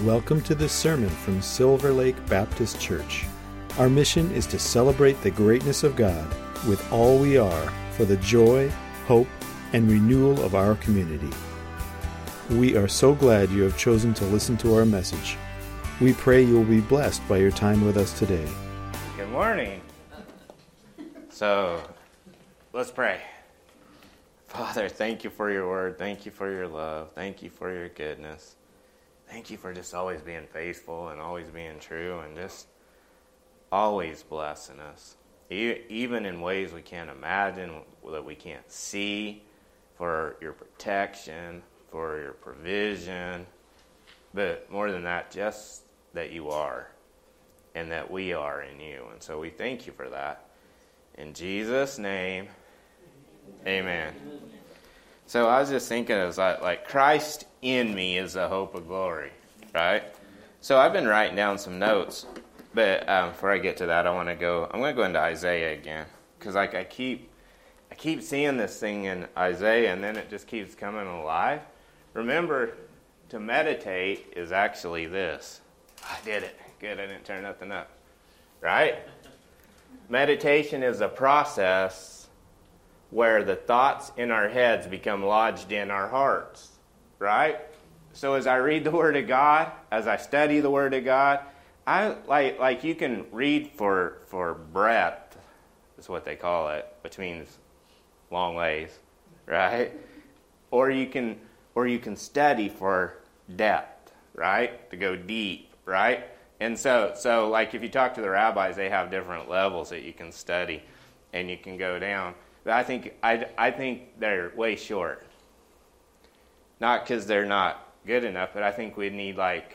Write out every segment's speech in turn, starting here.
Welcome to this sermon from Silver Lake Baptist Church. Our mission is to celebrate the greatness of God with all we are for the joy, hope, and renewal of our community. We are so glad you have chosen to listen to our message. We pray you will be blessed by your time with us today. Good morning. So, let's pray. Father, thank you for your word. Thank you for your love. Thank you for your goodness. Thank you for just always being faithful and always being true and just always blessing us. Even in ways we can't imagine, that we can't see, for your protection, for your provision. But more than that, just that you are and that we are in you. And so we thank you for that. In Jesus' name, amen. So I was just thinking, it was like Christ in me is the hope of glory, right? So I've been writing down some notes, but before I get to that, I'm going to go into Isaiah again, because like I keep seeing this thing in Isaiah, and then it just keeps coming alive. Remember, to meditate is actually this. I did it. Good, I didn't turn nothing up. Right? Meditation is a process where the thoughts in our heads become lodged in our hearts, right? So as I read the Word of God, as I study the Word of God, I like you can read for breadth, is what they call it, between long ways, right? Or you can study for depth, right? To go deep, right? And so like if you talk to the rabbis, they have different levels that you can study, and you can go down. But I think they're way short. Not because they're not good enough, but I think we need like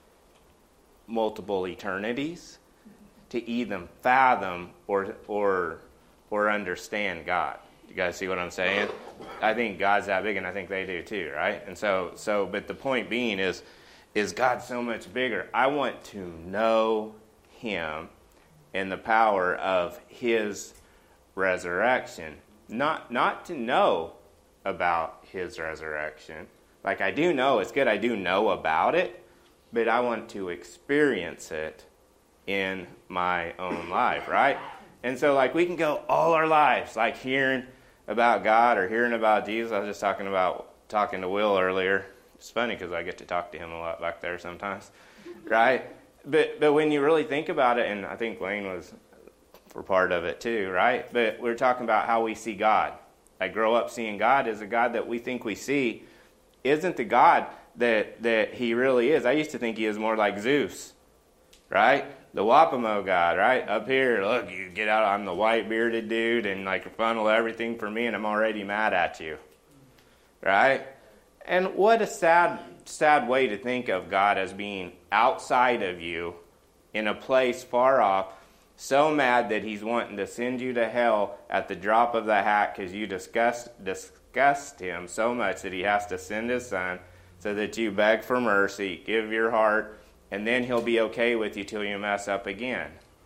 multiple eternities to even fathom or understand God. You guys see what I'm saying? I think God's that big, and I think they do too, right? And so but the point being is God so much bigger? I want to know Him and the power of His resurrection, not to know about His resurrection. Like I do know, it's good I do know about it, but I want to experience it in my own life, right? And so like we can go all our lives like hearing about God or hearing about Jesus. I was just talking to Will earlier. It's funny because I get to talk to him a lot back there sometimes, right? But when you really think about it, and I think Lane was for part of it too, right? But we're talking about how we see God. I grow up seeing God as a God that we think we see isn't the God that He really is. I used to think He is more like Zeus, right? The Wapamo God, right? Up here, look, you get out, I'm the white-bearded dude, and like funnel everything for me, and I'm already mad at you, right? And what a sad way to think of God as being outside of you in a place far off, so mad that He's wanting to send you to hell at the drop of the hat because you disgust Him so much that He has to send His Son so that you beg for mercy, give your heart, and then He'll be okay with you till you mess up again.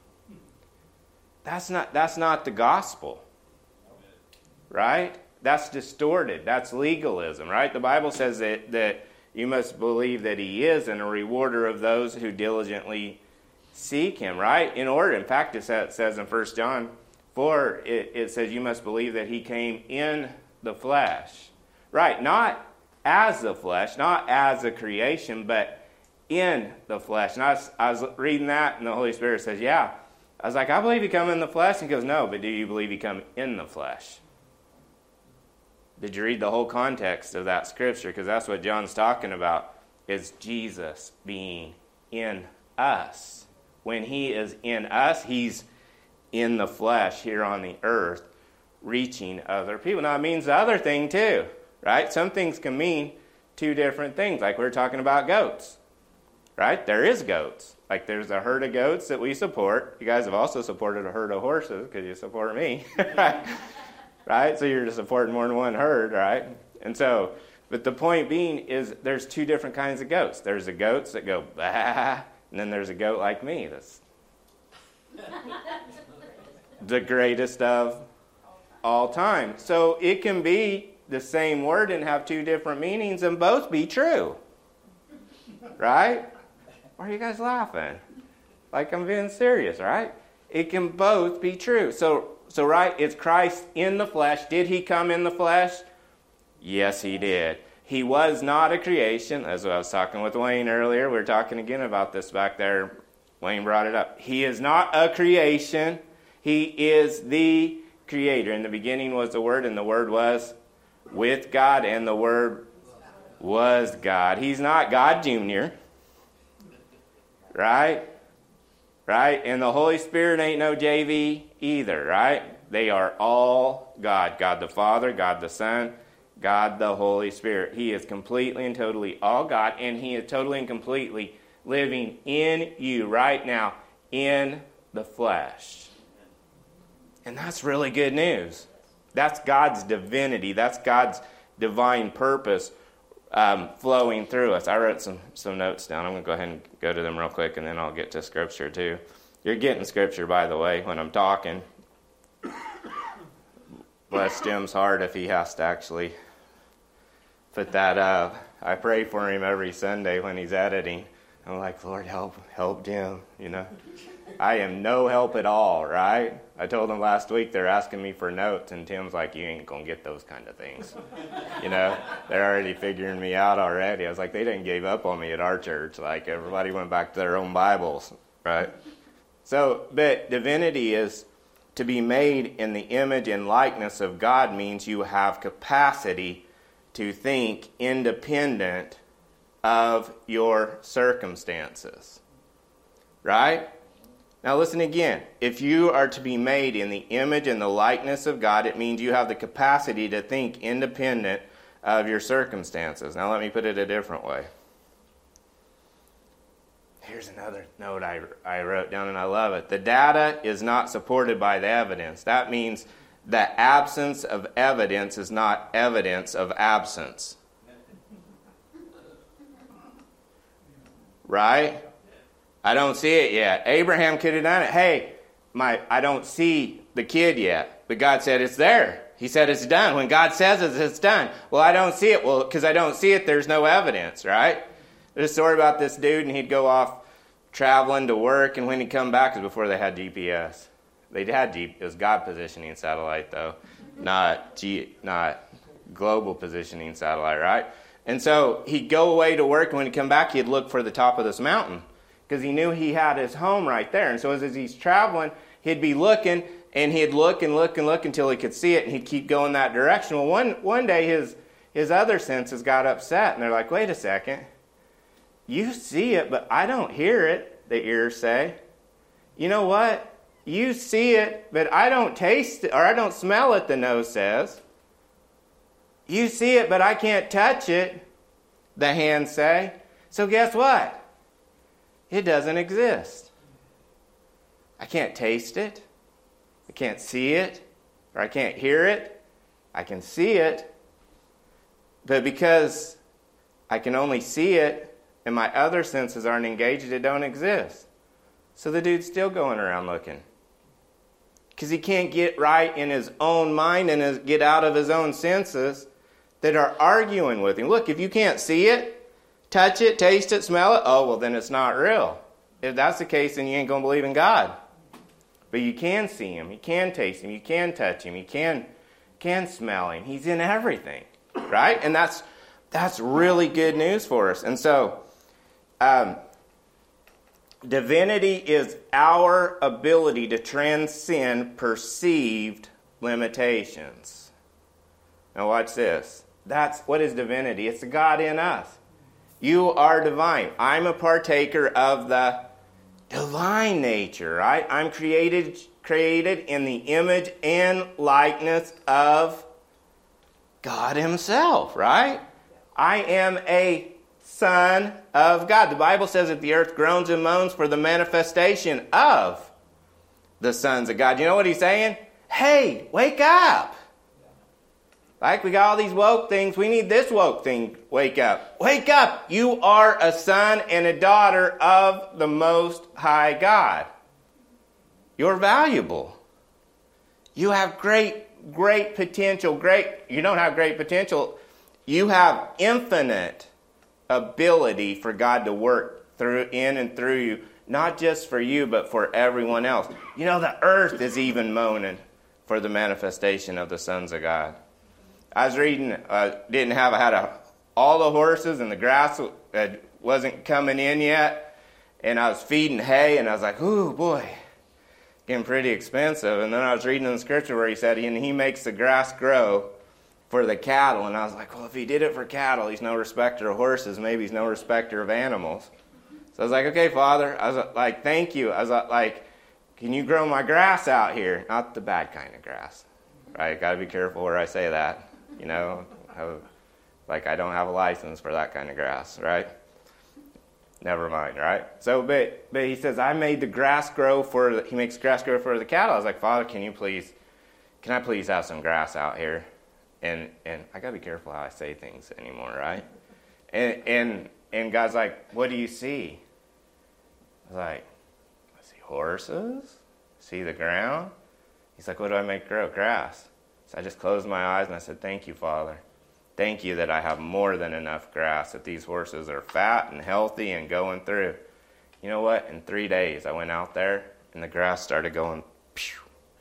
That's not the gospel, right? That's distorted. That's legalism, right? The Bible says that you must believe that He is and a rewarder of those who diligently seek Him, right? In fact, it says in 1 John 4, it says you must believe that He came in the flesh, right? Not as the flesh, not as a creation, but in the flesh. And I was reading that, and the Holy Spirit says, yeah. I was like, I believe He come in the flesh. And He goes, no, but do you believe He come in the flesh? Did you read the whole context of that scripture? Because that's what John's talking about, is Jesus being in us. When He is in us, He's in the flesh here on the earth, reaching other people. Now, it means the other thing too, right? Some things can mean two different things, like we were talking about goats, right? There is goats. Like there's a herd of goats that we support. You guys have also supported a herd of horses because you support me, right? Right? So you're just supporting more than one herd, right? And so, but the point being is there's two different kinds of goats. There's the goats that go, bah, and then there's a goat like me that's the greatest of all time. So it can be the same word and have two different meanings and both be true. Right? Why are you guys laughing? Like I'm being serious, right? It can both be true. So right, it's Christ in the flesh. Did he come in the flesh? Yes, he did. He was not a creation. As I was talking with Wayne earlier, we were talking again about this back there. Wayne brought it up. He is not a creation. He is the creator. In the beginning was the Word, and the Word was with God, and the Word was God. He's not God Jr., right? Right? And the Holy Spirit ain't no JV either, right? They are all God. God the Father, God the Son, God the Holy Spirit. He is completely and totally all God, and he is totally and completely living in you right now in the flesh. And that's really good news. That's God's divinity. That's God's divine purpose flowing through us. I wrote some notes down. I'm going to go ahead and go to them real quick, and then I'll get to Scripture too. You're getting Scripture, by the way, when I'm talking. Bless Jim's heart if he has to actually put that up. I pray for him every Sunday when he's editing. I'm like, Lord, help Jim, you know. I am no help at all, right? I told him last week they're asking me for notes, and Tim's like, you ain't going to get those kind of things. You know, they're already figuring me out already. I was like, they didn't give up on me at our church. Like, everybody went back to their own Bibles, right? So, but divinity is to be made in the image and likeness of God means you have capacity to think independent of your circumstances, right? Now listen again. If you are to be made in the image and the likeness of God, it means you have the capacity to think independent of your circumstances. Now let me put it a different way. Here's another note I wrote down, and I love it. The data is not supported by the evidence. That means the absence of evidence is not evidence of absence. Right? I don't see it yet. Abraham could have done it. Hey, I don't see the kid yet. But God said it's there. He said it's done. When God says it's done. Well, I don't see it. Well, because I don't see it, there's no evidence, right? There's a story about this dude, and he'd go off traveling to work, and when he'd come back, it was before they had GPS. It was God positioning satellite, though, not global positioning satellite, right? And so he'd go away to work, and when he'd come back, he'd look for the top of this mountain because he knew he had his home right there. And so as he's traveling, he'd be looking, and he'd look and look and look until he could see it, and he'd keep going that direction. Well, one day his other senses got upset, and they're like, wait a second. You see it, but I don't hear it, the ears say. You know what? You see it, but I don't taste it, or I don't smell it, the nose says. You see it, but I can't touch it, the hands say. So guess what? It doesn't exist. I can't taste it. I can't see it, or I can't hear it. I can see it, but because I can only see it, and my other senses aren't engaged, it don't exist. So the dude's still going around looking. Because he can't get right in his own mind and get out of his own senses that are arguing with him. Look, if you can't see it, touch it, taste it, smell it, oh, well, then it's not real. If that's the case, then you ain't going to believe in God. But you can see him, you can taste him, you can touch him, you can smell him. He's in everything, right? And that's really good news for us. And so, divinity is our ability to transcend perceived limitations. Now watch this. What is divinity? It's the God in us. You are divine. I'm a partaker of the divine nature, right? I'm created in the image and likeness of God himself, right? I am a Son of God. The Bible says that the earth groans and moans for the manifestation of the sons of God. You know what he's saying? Hey, wake up. Like we got all these woke things, we need this woke thing. Wake up. Wake up. You are a son and a daughter of the Most High God. You're valuable. You have great potential. You don't have great potential. You have infinite ability for God to work in and through you, not just for you, but for everyone else. You know, the earth is even moaning for the manifestation of the sons of God. I was reading, all the horses and the grass wasn't coming in yet, and I was feeding hay, and I was like, ooh, boy, getting pretty expensive. And then I was reading in the scripture where he said, and he makes the grass grow for the cattle. And I was like, well, if he did it for cattle, he's no respecter of horses. Maybe he's no respecter of animals. So I was like, okay, Father. I was like, thank you. I was like, can you grow my grass out here? Not the bad kind of grass, right? Got to be careful where I say that. You know, I don't have a license for that kind of grass, right? Never mind, right? So, but he says, I made the grass grow he makes grass grow for the cattle. I was like, Father, can I please have some grass out here? And I got to be careful how I say things anymore, right? And God's like, what do you see? I was like, I see horses, see the ground. He's like, what do I make grow? Grass. So I just closed my eyes and I said, thank you, Father. Thank you that I have more than enough grass, that these horses are fat and healthy and going through. You know what? In 3 days, I went out there and the grass started going, pew.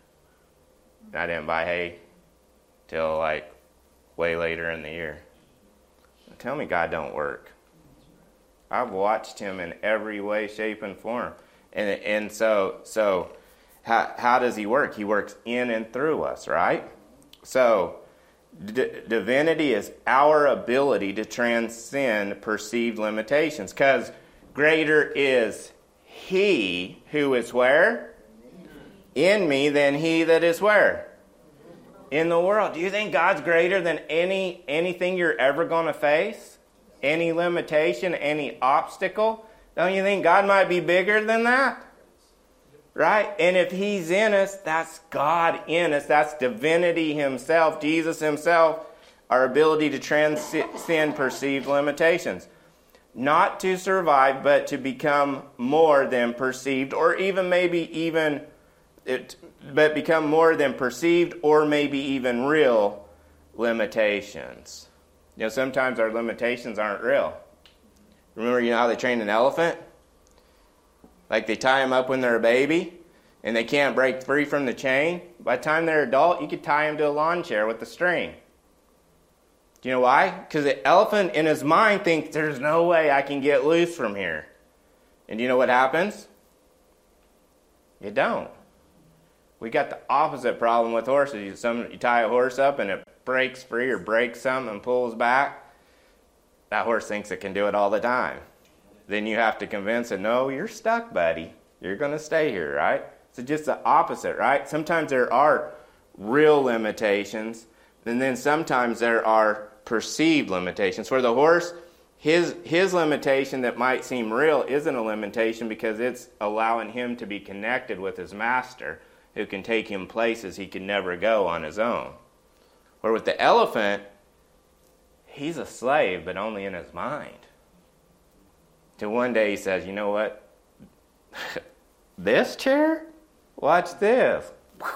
And I didn't buy hay till way later in the year. Tell me God don't work. I've watched him in every way, shape, and form. And so how does he work? He works in and through us, right? So divinity is our ability to transcend perceived limitations, because greater is he who is where? In me than he that is where? In the world. Do you think God's greater than anything you're ever going to face? Any limitation, any obstacle? Don't you think God might be bigger than that? Right? And if he's in us, that's God in us. That's divinity himself, Jesus himself, our ability to transcend perceived limitations. Not to survive, but to become more than perceived, or but become more than perceived, or maybe even real limitations. You know, sometimes our limitations aren't real. Remember, how they train an elephant? Like they tie them up when they're a baby, and they can't break free from the chain. By the time they're adult, you could tie them to a lawn chair with a string. Do you know why? Because the elephant in his mind thinks there's no way I can get loose from here. And do you know what happens? You don't. We got the opposite problem with horses. You tie a horse up and it breaks free or breaks something and pulls back. That horse thinks it can do it all the time. Then you have to convince it, no, you're stuck, buddy. You're going to stay here, right? So just the opposite, right? Sometimes there are real limitations, and then sometimes there are perceived limitations. For the horse, his limitation that might seem real isn't a limitation, because it's allowing him to be connected with his master, who can take him places he can never go on his own. Or with the elephant, he's a slave, but only in his mind. Till one day he says, you know what? This chair? Watch this.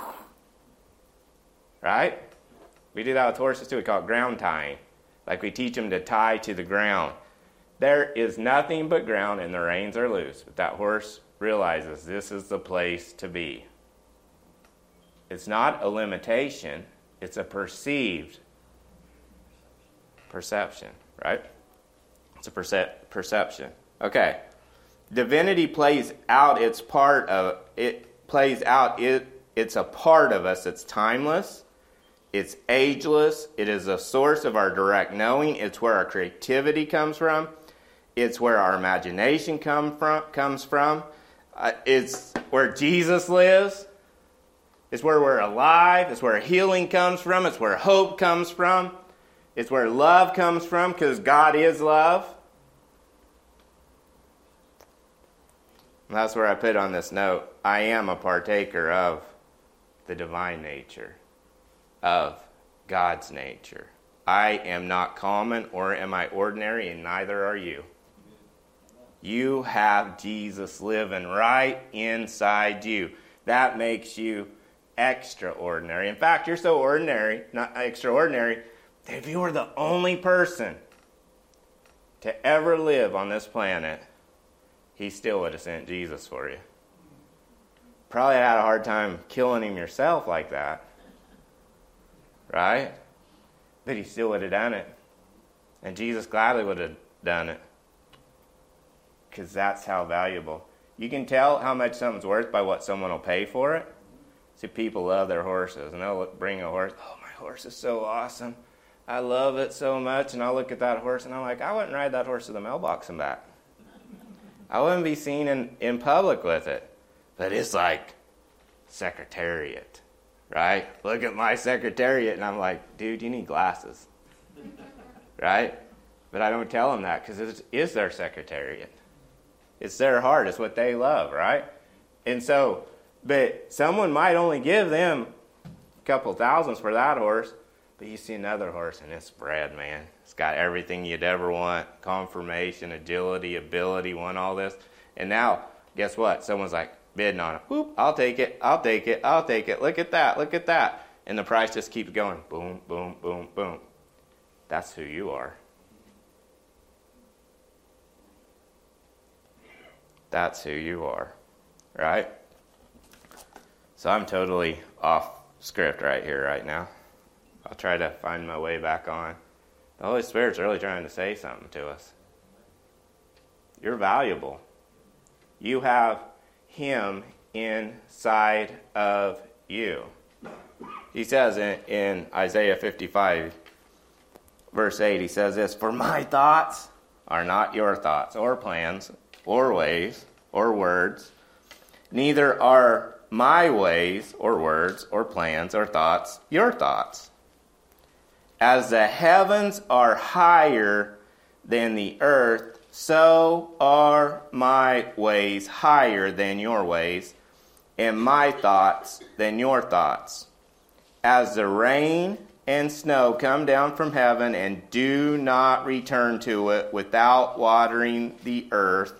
Right? We do that with horses too. We call it ground tying. Like we teach them to tie to the ground. There is nothing but ground and the reins are loose. But that horse realizes this is the place to be. It's not a limitation. It's a perceived perception, right? It's a perception. Okay. Divinity plays out its part of it. It's a part of us. It's timeless. It's ageless. It is a source of our direct knowing. It's where our creativity comes from. It's where our imagination comes from. It's where Jesus lives. It's where we're alive. It's where healing comes from. It's where hope comes from. It's where love comes from, because God is love. And that's where I put on this note, I am a partaker of the divine nature, of God's nature. I am not common, or am I ordinary, and neither are you. You have Jesus living right inside you. That makes you extraordinary. In fact, you're so ordinary, not extraordinary, that if you were the only person to ever live on this planet, he still would have sent Jesus for you. Probably had a hard time killing him yourself like that. Right? But he still would have done it. And Jesus gladly would have done it. Because that's how valuable. You can tell how much something's worth by what someone will pay for it. See, people love their horses. And they'll bring a horse. Oh, my horse is so awesome. I love it so much. And I'll look at that horse and I'm like, I wouldn't ride that horse to the mailbox and back. I wouldn't be seen in public with it. But it's like Secretariat. Right? Look at my Secretariat. And I'm like, dude, you need glasses. Right? But I don't tell them that because it is their Secretariat. It's their heart. It's what they love, right? And so, but someone might only give them a couple thousands for that horse, but you see another horse and it's bred, man. It's got everything you'd ever want. Conformation, agility, ability, want all this. And now, guess what? Someone's like bidding on it. Whoop, I'll take it, I'll take it, I'll take it. Look at that, look at that. And the price just keeps going. Boom, boom, boom, boom. That's who you are. That's who you are, right? So I'm totally off script right here, right now. I'll try to find my way back on. The Holy Spirit's really trying to say something to us. You're valuable. You have Him inside of you. He says in Isaiah 55, verse 8, he says this, "For my thoughts are not your thoughts, or plans, or ways, or words. Neither are my ways, or words, or plans, or thoughts your thoughts. As the heavens are higher than the earth, so are my ways higher than your ways, and my thoughts than your thoughts. As the rain and snow come down from heaven and do not return to it without watering the earth."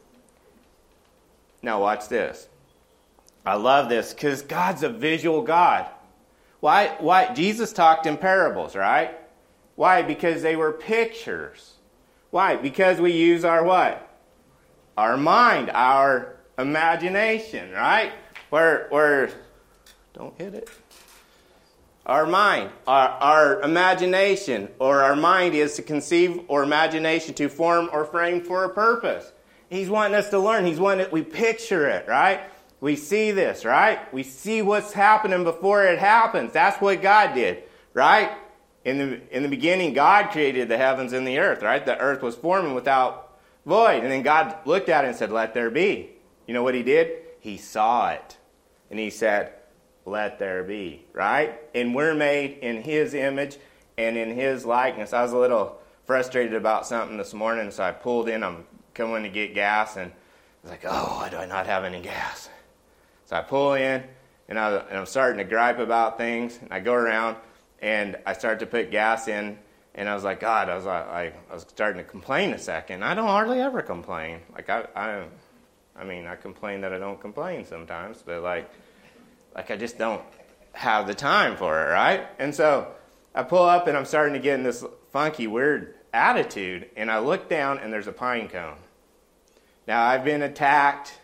Now watch this. I love this because God's a visual God. Why? Jesus talked in parables, right? Why? Because they were pictures. Why? Because we use our what? Our mind, our imagination, right? We're don't hit it. Our mind, our imagination, or our mind is to conceive, or imagination to form or frame for a purpose. He's wanting us to learn. He's wanting we picture it, right? We see this, right? We see what's happening before it happens. That's what God did, right? In the beginning, God created the heavens and the earth, right? The earth was forming without void. And then God looked at it and said, "Let there be." You know what He did? He saw it. And He said, "Let there be," right? And we're made in His image and in His likeness. I was a little frustrated about something this morning, so I pulled in. I'm coming to get gas, and I was like, "Oh, why do I not have any gas?" So I pull in, and I'm starting to gripe about things. And I go around, and I start to put gas in, and I was like, God, I was starting to complain a second. I don't hardly ever complain. Like I complain that I don't complain sometimes, but like I just don't have the time for it, right? And so I pull up, and I'm starting to get in this funky, weird attitude, and I look down, and there's a pine cone. Now, I've been attacked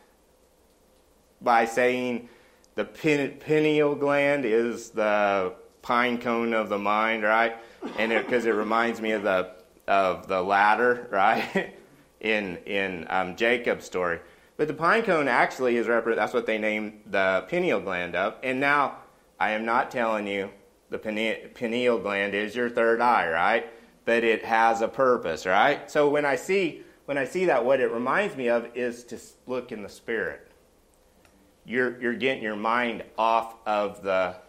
by saying the pineal gland is the pine cone of the mind, right? And because it reminds me of the ladder, right? in Jacob's story. But the pine cone actually is that's what they named the pineal gland of. And now I am not telling you the pineal gland is your third eye, right? But it has a purpose, right? So when I see that, what it reminds me of is to look in the Spirit. You're getting your mind off of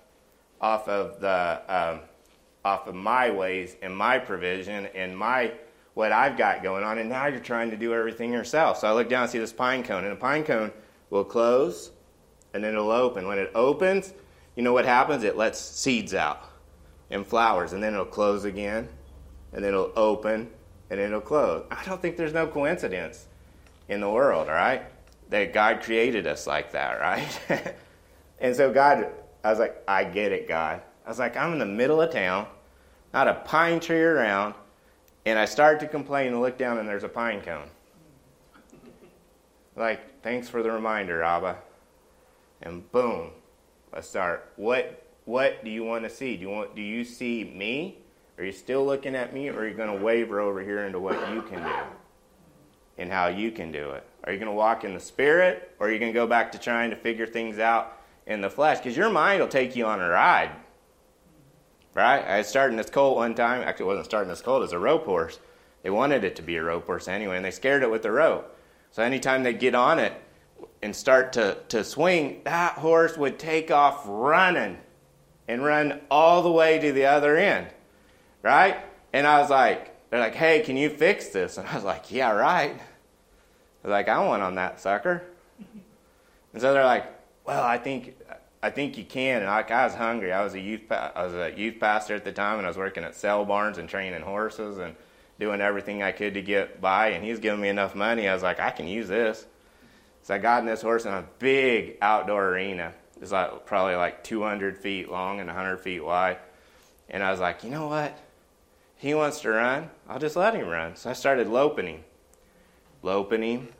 my ways and my provision and what I've got going on, and now you're trying to do everything yourself. So I look down and see this pine cone, and a pine cone will close, and then it'll open. When it opens, you know what happens? It lets seeds out and flowers, and then it'll close again, and then it'll open, and then it'll close. I don't think there's no coincidence in the world, all right? That God created us like that, right? And so I was like, I get it, God. I was like, I'm in the middle of town, not a pine tree around, and I start to complain and look down, and there's a pine cone. Like, thanks for the reminder, Abba. And boom, let's start. What do you want to see? Do you see me? Are you still looking at me, or are you going to waver over here into what you can do and how you can do it? Are you going to walk in the Spirit, or are you going to go back to trying to figure things out in the flesh? Because your mind will take you on a ride, right? I was starting this colt one time. Actually, it wasn't starting this colt. It was a rope horse. They wanted it to be a rope horse anyway, and they scared it with the rope. So anytime they get on it and start to swing, that horse would take off running and run all the way to the other end. Right? And I was like, they're like, hey, can you fix this? And I was like, yeah, right. They're like, I want on that sucker. And so they're like, well, I think you can. And I was hungry. I was a youth pastor at the time, and I was working at sale barns and training horses and doing everything I could to get by. And he was giving me enough money. I was like, I can use this. So I got in this horse in a big outdoor arena. It's like probably like 200 feet long and 100 feet wide. And I was like, you know what? He wants to run. I'll just let him run. So I started loping him. And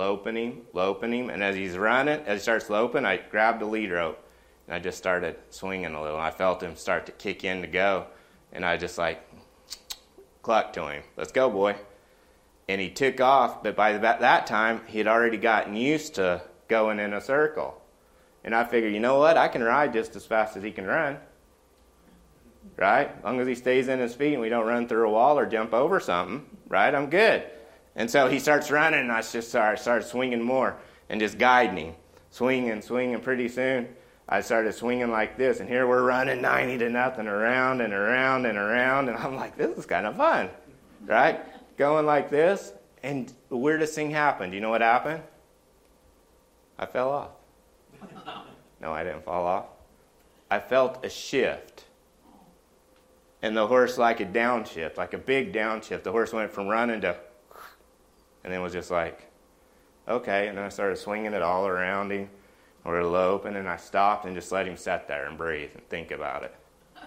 as he's running, as he starts loping, I grabbed the lead rope. And I just started swinging a little. And I felt him start to kick in to go. And I just like clucked to him. Let's go, boy. And he took off. But by that time, he had already gotten used to going in a circle. And I figured, you know what? I can ride just as fast as he can run. Right? As long as he stays in his feet and we don't run through a wall or jump over something, right? I'm good. And so he starts running, and I just started swinging more and just guiding him. Swinging. Pretty soon, I started swinging like this, and here we're running 90-0 around and around and around, and I'm like, this is kind of fun, right? Going like this, and the weirdest thing happened. You know what happened? I fell off. No, I didn't fall off. I felt a shift. And the horse, like a downshift, like a big downshift. The horse went from running to, and then was just like, okay. And then I started swinging it all around him, or loping, and I stopped and just let him sit there and breathe and think about it.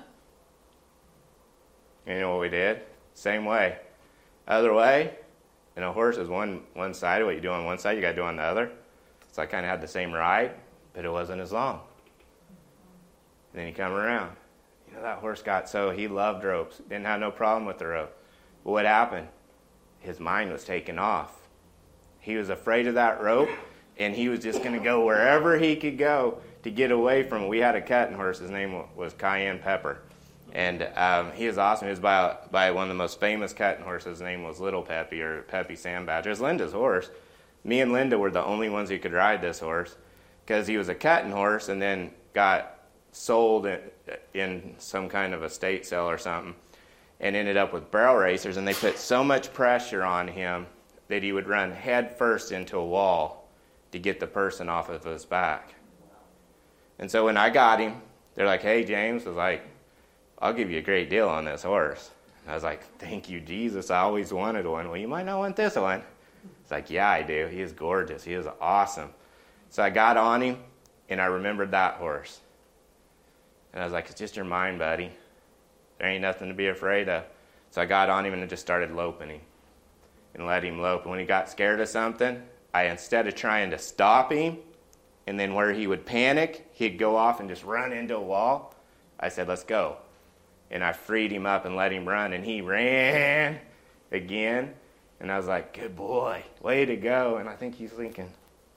And you know what we did? Same way. Other way, and a horse is one side of what you do on one side, you got to do on the other. So I kind of had the same ride, but it wasn't as long. And then you come around. You know, that horse he loved ropes. Didn't have no problem with the rope. But what happened? His mind was taken off. He was afraid of that rope, and he was just going to go wherever he could go to get away from it. We had a cutting horse. His name was Cayenne Pepper. And he was awesome. He was by one of the most famous cutting horses. His name was Little Peppy, or Peppy Sand Badger. It was Linda's horse. Me and Linda were the only ones who could ride this horse because he was a cutting horse and then got sold in some kind of estate sale or something, and ended up with barrel racers, and they put so much pressure on him that he would run head first into a wall to get the person off of his back. And so when I got him, they're like, hey, James, I was like, I'll give you a great deal on this horse. And I was like, thank you, Jesus, I always wanted one. Well, you might not want this one. It's like, yeah, I do. He is gorgeous. He is awesome. So I got on him, and I remembered that horse. And I was like, it's just your mind, buddy. There ain't nothing to be afraid of. So I got on him and I just started loping him and let him lope. And when he got scared of something, instead of trying to stop him, and then where he would panic, he'd go off and just run into a wall, I said, let's go. And I freed him up and let him run. And he ran again. And I was like, good boy, way to go. And I think he's thinking,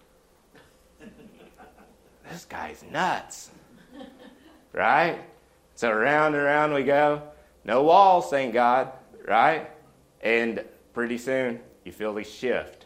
this guy's nuts. Right? So round and round we go. No walls, thank God. Right? And pretty soon, you feel this shift.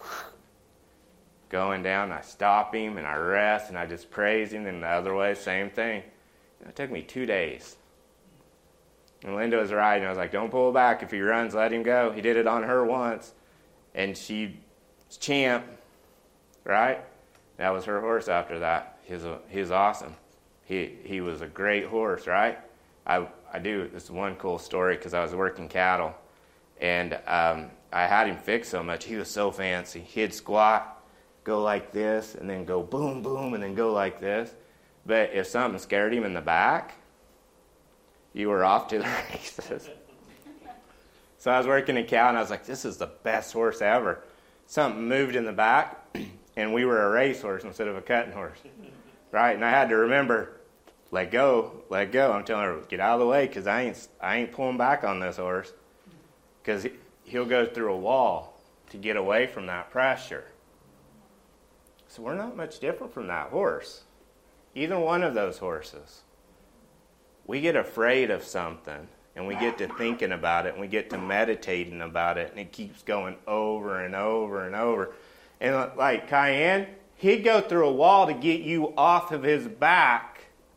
Going down, I stop him, and I rest, and I just praise him. And the other way, same thing. It took me 2 days. And Linda was riding. I was like, don't pull back. If he runs, let him go. He did it on her once, and she's champ. Right? That was her horse after that. He was awesome. He was a great horse, right? This is one cool story because I was working cattle, and I had him fixed so much. He was so fancy. He'd squat, go like this, and then go boom, boom, and then go like this. But if something scared him in the back, you were off to the races. So I was working a cow, and I was like, this is the best horse ever. something moved in the back, and we were a racehorse instead of a cutting horse, right? And I had to remember, let go. I'm telling her, get out of the way, because I ain't pulling back on this horse, because he'll go through a wall to get away from that pressure. So we're not much different from that horse. Either one of those horses. We get afraid of something, and we get to thinking about it, and we get to meditating about it, and it keeps going over and over and over. And like Cayenne, he'd go through a wall to get you off of his back.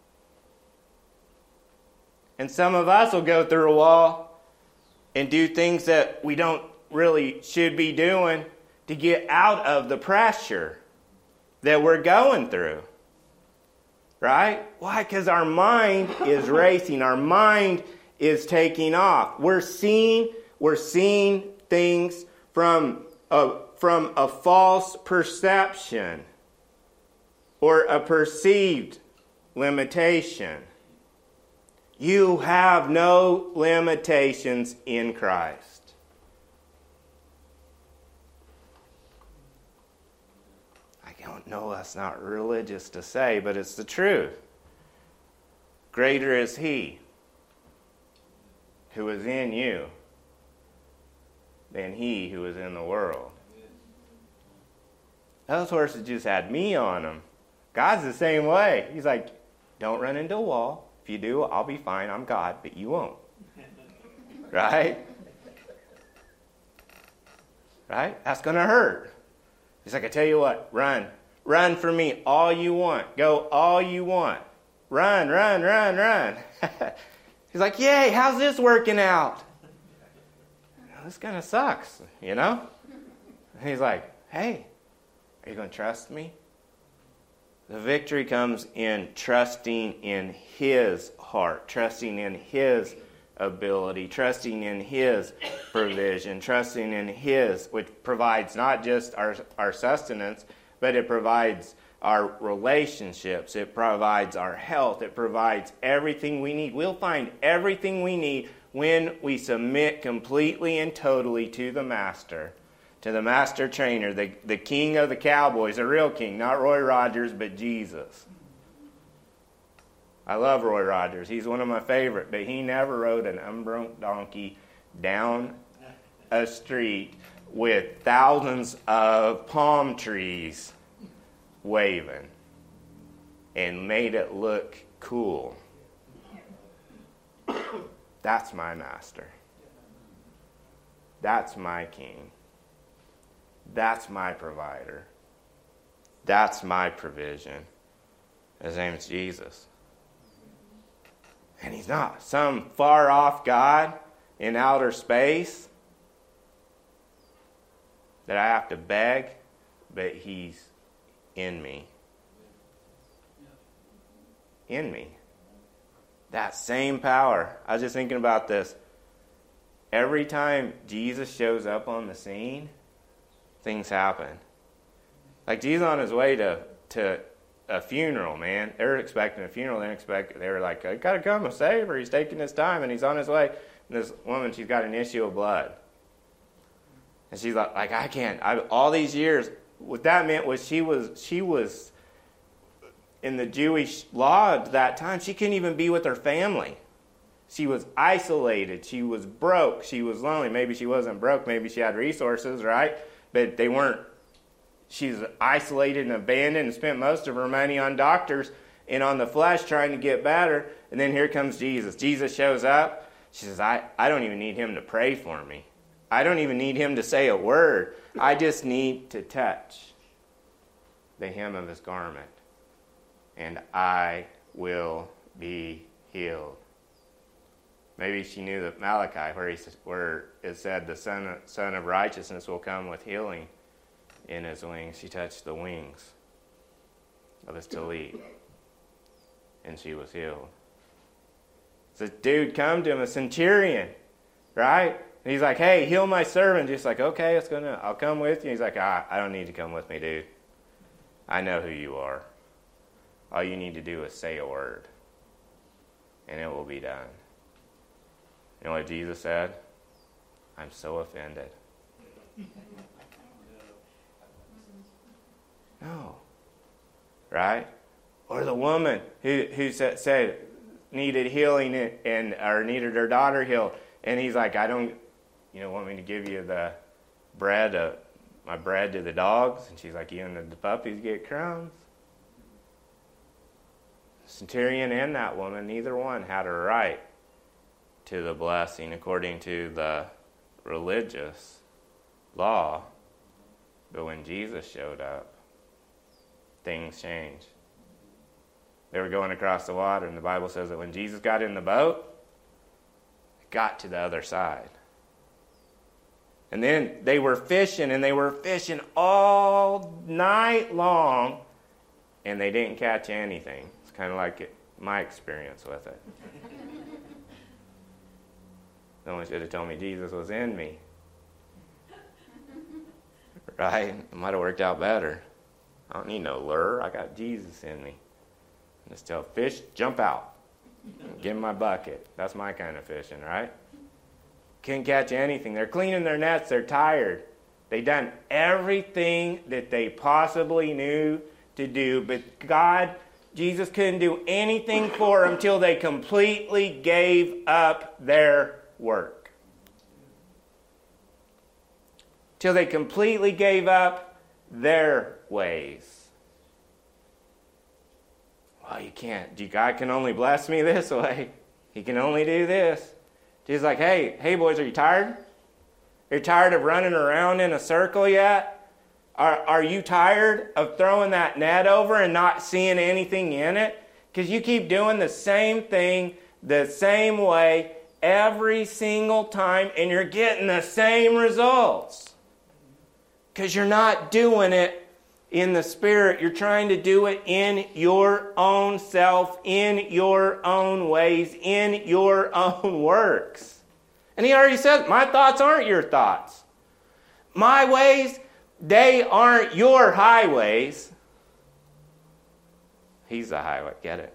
And some of us will go through a wall and do things that we don't really should be doing to get out of the pressure that we're going through. Right? Why? Because our mind is racing. Our mind is taking off. We're seeing things from a false perception or a perceived limitation. You have no limitations in Christ. I don't know, that's not religious to say, but it's the truth. Greater is He who is in you than he who is in the world. Those horses just had me on them. God's the same way. He's like, don't run into a wall. If you do, I'll be fine. I'm God, but you won't. Right? Right? That's going to hurt. He's like, I tell you what, run. Run for me all you want. Go all you want. Run. He's like, yay, how's this working out? This kind of sucks, you know? And he's like, hey, are you going to trust me? The victory comes in trusting in His heart, trusting in His ability, trusting in His provision, trusting in His, which provides not just our sustenance, but it provides our relationships, it provides our health, it provides everything we need. We'll find everything we need when we submit completely and totally to the Master. To the master trainer, the king of the cowboys, the real king, not Roy Rogers, but Jesus. I love Roy Rogers. He's one of my favorite, but he never rode an unbroke donkey down a street with thousands of palm trees waving and made it look cool. That's my master. That's my king. That's my provider. That's my provision. His name is Jesus. And He's not some far off God in outer space that I have to beg, but He's in me. In me. That same power. I was just thinking about this. Every time Jesus shows up on the scene, things happen. Like Jesus on his way to a funeral, man. They were expecting a funeral. They were like, I gotta come and save her. He's taking his time, and he's on his way. And this woman, she's got an issue of blood. And she's like I can't. All these years, what that meant was she was in the Jewish law at that time, she couldn't even be with her family. She was isolated. She was broke. She was lonely. Maybe she wasn't broke. Maybe she had resources, right? But they weren't. She's isolated and abandoned and spent most of her money on doctors and on the flesh trying to get better. And then here comes Jesus. Jesus shows up. She says, I don't even need Him to pray for me. I don't even need Him to say a word. I just need to touch the hem of His garment. And I will be healed. Maybe she knew that Malachi, where it said the Son of Righteousness will come with healing in His wings. She touched the wings of His tallit, and she was healed. So dude come to him, a centurion, right? And he's like, hey, heal my servant. Just like, okay, I'll come with you. He's like, I don't need to come with me, dude. I know who you are. All you need to do is say a word, and it will be done. You know what Jesus said? I'm so offended. right? Or the woman who said needed healing or needed her daughter healed. And he's like, I don't, want me to give you the bread, my bread to the dogs? And she's like, even the puppies get crumbs. Centurion and that woman, neither one had a right to the blessing according to the religious law. But when Jesus showed up, things changed. They were going across the water, and the Bible says that when Jesus got in the boat, it got to the other side. And then they were fishing, and they were fishing all night long, and they didn't catch anything. It's kind of like my experience with it. Someone should have told me Jesus was in me. Right? It might have worked out better. I don't need no lure. I got Jesus in me. Just tell fish, jump out. Give him my bucket. That's my kind of fishing, right? Can't catch anything. They're cleaning their nets. They're tired. They've done everything that they possibly knew to do. But Jesus couldn't do anything for them until they completely gave up their work. Till they completely gave up their ways. Well, you can't. God can only bless me this way. He can only do this. Jesus like, hey boys, are you tired? Are you tired of running around in a circle yet? Are you tired of throwing that net over and not seeing anything in it? Because you keep doing the same thing the same way every single time, and you're getting the same results. Because you're not doing it in the Spirit. You're trying to do it in your own self, in your own ways, in your own works. And he already said, my thoughts aren't your thoughts. My ways, they aren't your highways. He's the highway. Get it?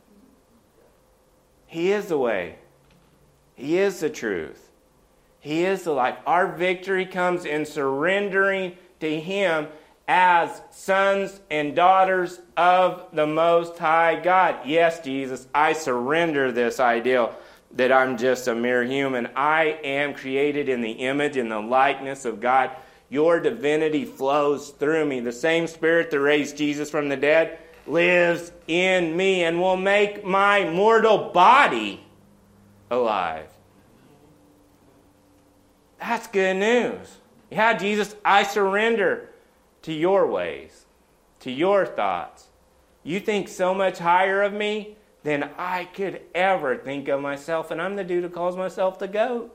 He is the way. He is the truth. He is the life. Our victory comes in surrendering to Him as sons and daughters of the Most High God. Yes, Jesus, I surrender this ideal that I'm just a mere human. I am created in the image and the likeness of God. Your divinity flows through me. The same Spirit that raised Jesus from the dead lives in me and will make my mortal body alive. That's good news. Yeah, Jesus, I surrender to your ways, to your thoughts. You think so much higher of me than I could ever think of myself, and I'm the dude who calls myself the goat.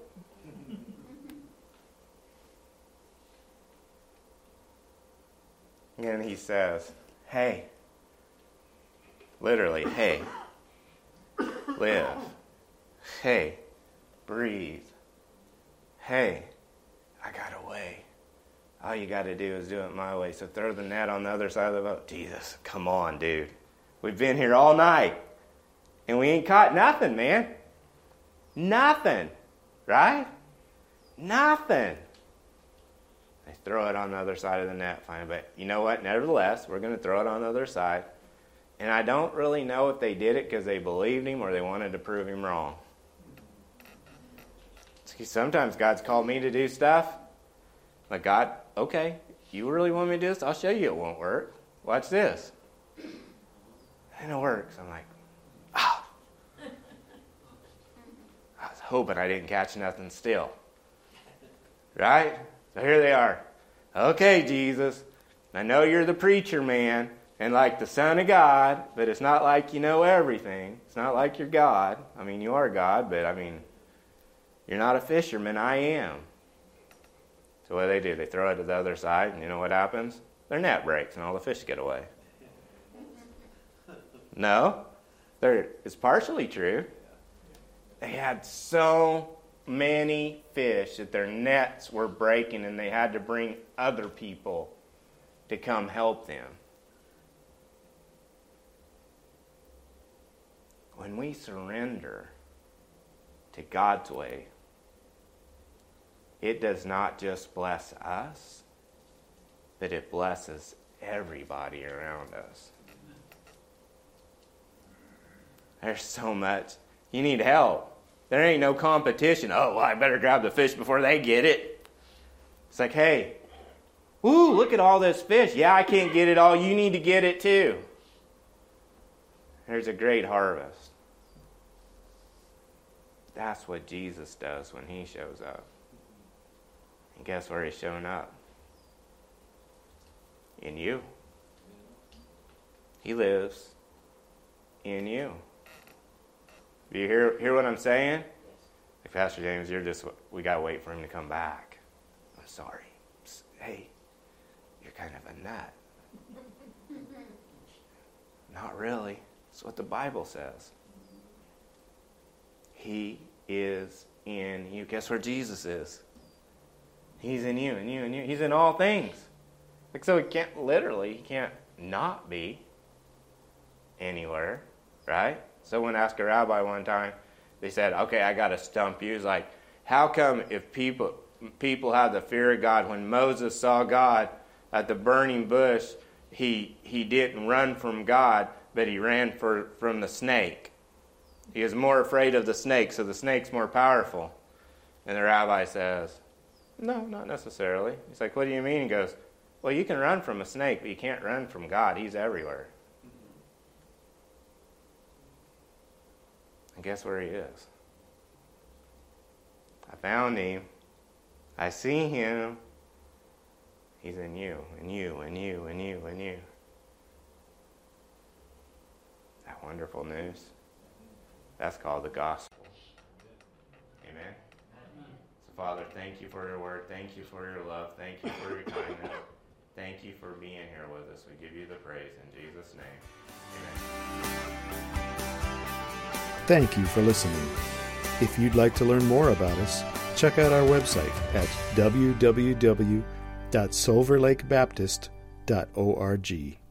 And he says, hey, literally, hey, live, hey, breathe, hey, I got a way. All you got to do is do it my way. So throw the net on the other side of the boat. Jesus, come on, dude. We've been here all night, and we ain't caught nothing, man. Nothing, right? Nothing. They throw it on the other side of the net, fine. But you know what? Nevertheless, we're going to throw it on the other side. And I don't really know if they did it because they believed him or they wanted to prove him wrong. See, sometimes God's called me to do stuff. Like, God, okay, you really want me to do this? I'll show you it won't work. Watch this. And it works. I'm like, I was hoping I didn't catch nothing still. Right? So here they are. Okay, Jesus, I know you're the preacher man and like the Son of God, but it's not like you know everything. It's not like you're God. I mean, you are God, but I mean, you're not a fisherman. I am. So what do? They throw it to the other side, and you know what happens? Their net breaks, and all the fish get away. No, it's partially true. They had so many fish that their nets were breaking, and they had to bring other people to come help them. When we surrender to God's way, it does not just bless us, but it blesses everybody around us. There's so much. You need help. There ain't no competition. Oh, well, I better grab the fish before they get it. It's like, hey, ooh, look at all this fish. Yeah, I can't get it all. You need to get it too. There's a great harvest. That's what Jesus does when he shows up. And guess where he's showing up? In you. He lives in you. Do you hear what I'm saying? Like, Pastor James, we got to wait for him to come back. I'm sorry. Hey, you're kind of a nut. Not really. That's what the Bible says. He is in you. Guess where Jesus is? He's in you, and you, and you. He's in all things. Like, so he can't not be anywhere, right? Someone asked a rabbi one time, they said, okay, I got to stump you. He's like, how come if people have the fear of God, when Moses saw God at the burning bush, he didn't run from God, but he ran from the snake. He was more afraid of the snake, so the snake's more powerful. And the rabbi says, no, not necessarily. He's like, what do you mean? He goes, well, you can run from a snake, but you can't run from God. He's everywhere. And guess where he is? I found him. I see him. He's in you, and you, and you, and you, and you. That wonderful news. That's called the gospel. Amen. So, Father, thank you for your word. Thank you for your love. Thank you for your kindness. Thank you for being here with us. We give you the praise in Jesus' name. Amen. Thank you for listening. If you'd like to learn more about us, check out our website at www.silverlakebaptist.org.